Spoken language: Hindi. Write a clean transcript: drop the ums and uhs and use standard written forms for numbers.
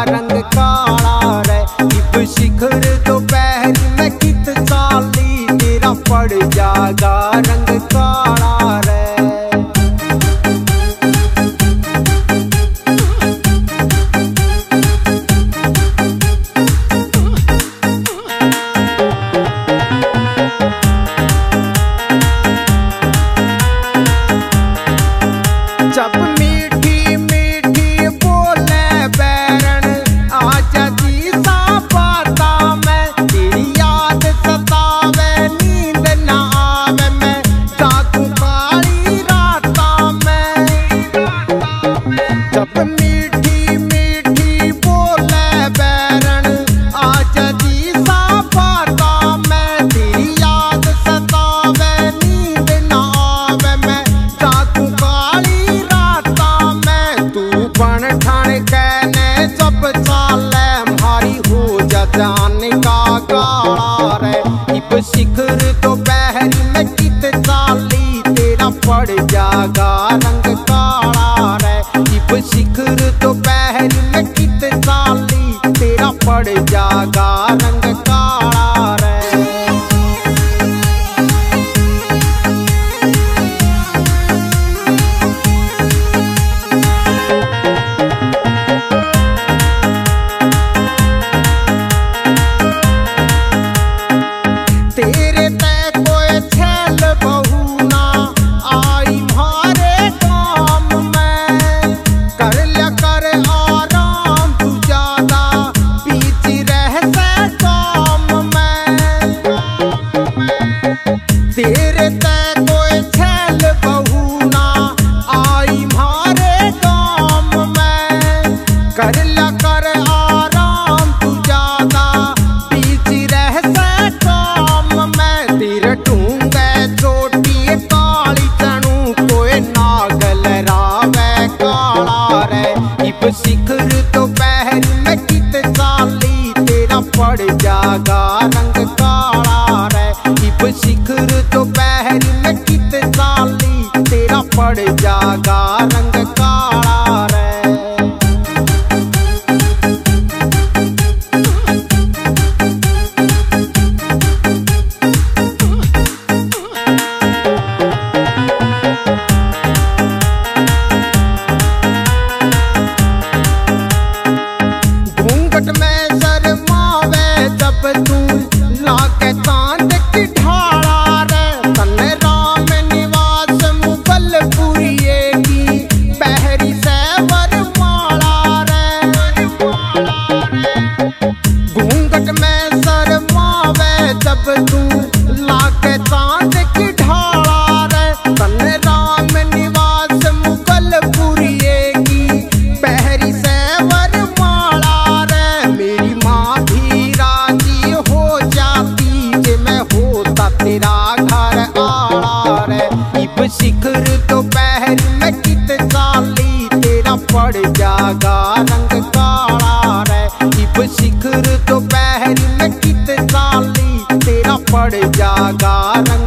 रंग काला रे। इब शिखर दोपहर में कित चाली तेरा पड़ जागा रंग काला रे। जब मीठी मीठी बोले बैरन आजा जी सा पाता मैं तेरी याद सतावे नींद न आवे मैं जागू काली राता में। जब मीठी मीठी बोले बैरन आजा जी सा पाता मैं तेरी याद सतावे नींद न आवे मैं जागू काली बन ठान कहने जब चाले मारी हो जा जान का काला रे। इब शिखर दोपहर में कित चाली तेरा पड़ जागा रंग काला रे। इब शिखर दोपहर में कित चाली तेरा पड़ जागा रंग काला रे। तेरे ते कोई छैल बहू ना आई मारे काम में कर लिया कर आराम तू ज्यादा बीच रह से काम में। तेरे ते कोई छैल बहू ना आई मारे काम में कर लिया कर आराम तू ज्यादा बीच रह से तेरे ढूंगे चोटी काली चनू कोई नागल रावे काला रे। इब शिखर दोपहर में कित चाली तेरा पड़ जागा रंग काला रे। इब शिखर दोपहर में कित चाली तेरा पड़ जागा रंग काला रे। में शर्मावे जब तू लाके चांद की ढाला रे। तन राम निवास मुगलपुरिये की बहरी से वरमाला रे। घूंघट में शर्मावे जब तू लाके चांद की ढाला रे। तन राम निवास मुगलपुरिये की बहरी से तेरा घर आला रे। इब शिखर दोपहर में कित चाली तेरा पड़ जागा रंग काला रे। इब शिखर दोपहर में कित चाली तेरा पड़ जागा रंग